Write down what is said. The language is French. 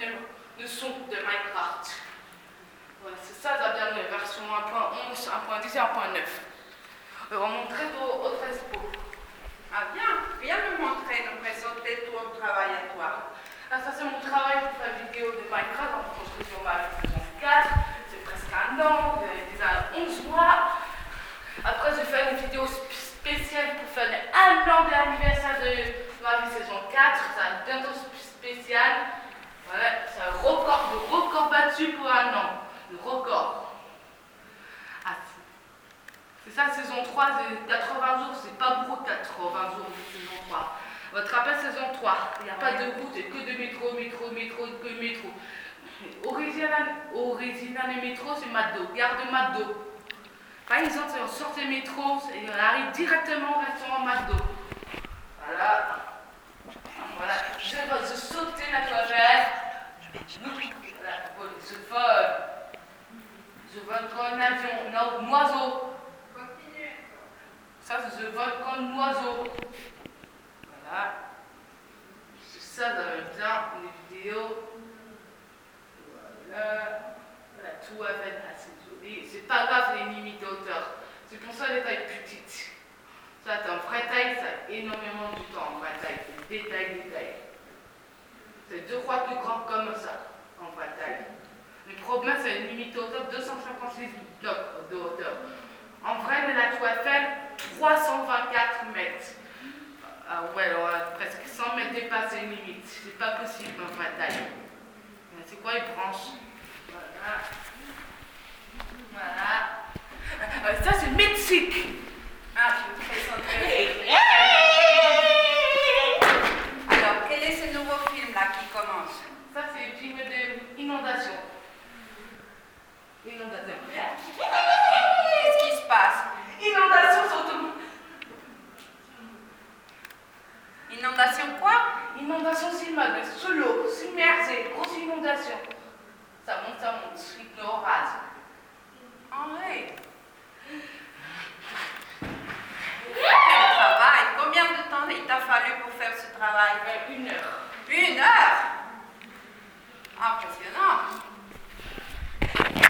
de son de Minecraft. Voilà, c'est ça la dernière version 1.11, 1.10 et 1.9. On va montrer au expo. Ah bien, viens me montrer, nous présenter ton travail à toi. Ah, ça c'est mon travail pour faire vidéo de Minecraft en construction ma saison 4. C'est presque un an, déjà 11 mois. Après je vais faire une vidéo spéciale pour faire un an de l'anniversaire de ma vie saison 4. C'est un bientôt spécial. Voilà, c'est un record, le record battu pour un an. Le record. Ah, c'est ça, saison 3, 80 jours, c'est pas beaucoup 80 jours de saison 3. Votre rappel saison 3, il n'y a pas de route, c'est que de métro, que métro. Original et métro, c'est McDo, gare de McDo. Par exemple, si on sort des métros, et on arrive directement au restaurant McDo. Voilà. Voilà. Je vais sauter la toilette. Voilà. Je vole comme un avion, non, un oiseau. Continue. Ça, je vole comme un oiseau. Voilà. C'est ça, vous avez bien les vidéos. Voilà. Voilà, tout avec assez joli. C'est pas grave les limites de hauteur. C'est pour ça les tailles petites. Ça, c'est en vraie taille, ça a énormément du temps en vraie taille. Détail. C'est 2 fois plus grand comme ça, en vraie taille. Le problème, c'est une limite de hauteur de 256 blocs de hauteur. En vrai, mais la tour Eiffel, 324 mètres. Ah ouais, alors, presque 100 mètres dépassent une limite. C'est pas possible en vraie taille. C'est quoi les branches? Voilà. Ça, c'est le Mexique. Ah, je vais te présenter. Alors, quel est ce nouveau film là qui commence? Ça, c'est le film d'inondation. Qu'est-ce qui se passe? Inondation surtout. Inondation quoi? Inondation sous-marine, sous l'eau, submergée, grosse inondation. Ça monte, il pleut orage. Ah oui.